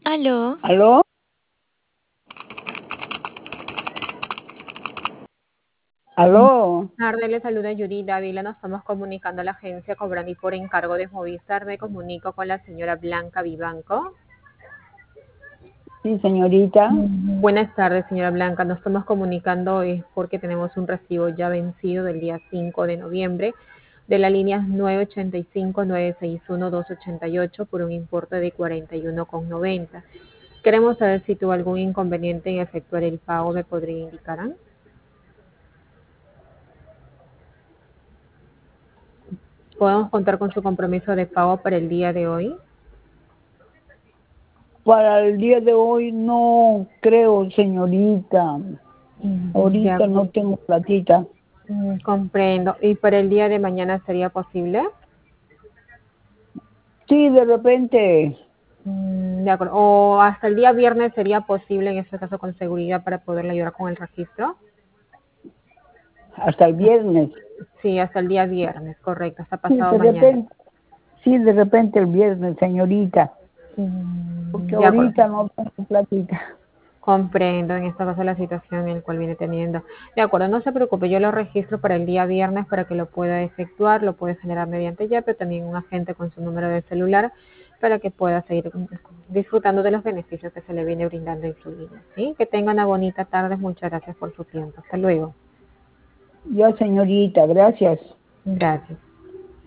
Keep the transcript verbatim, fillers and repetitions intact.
¿Aló? ¿Aló? ¿Aló? Tarde, le saluda Yuri Dávila, nos estamos comunicando a la agencia Cobrani por encargo de Movistar. Me comunico con la señora Blanca Vivanco. Sí, señorita. Buenas tardes, señora Blanca. Nos estamos comunicando hoy porque tenemos un recibo ya vencido del día cinco de noviembre de la línea nueve ocho cinco, nueve seis uno, dos ocho ocho por un importe de cuarenta y uno con noventa. Queremos saber si tuvo algún inconveniente en efectuar el pago. ¿Me podría indicar? ¿Podemos contar con su compromiso de pago para el día de hoy? Para el día de hoy no creo, señorita. De Ahorita no acuerdo. tengo platita. Mm, comprendo. ¿Y para el día de mañana sería posible? Sí, de repente, Mm, de acuerdo. ¿O hasta el día viernes sería posible, en este caso con seguridad, para poderle ayudar con el registro? hasta el viernes. Sí, hasta el día viernes, correcto, hasta Sí, pasado de mañana. repente, sí, de repente el viernes, señorita. Porque Mm, de acuerdo. ahorita no tengo platita. Comprendo en este caso la situación en la cual viene teniendo. De acuerdo, no se preocupe, yo lo registro para el día viernes para que lo pueda efectuar, lo puede generar mediante ya, pero también un agente con su número de celular para que pueda seguir disfrutando de los beneficios que se le viene brindando en su línea. ¿Sí? Que tenga una bonita tarde, muchas gracias por su tiempo. Hasta luego. Ya, señorita, gracias. Gracias.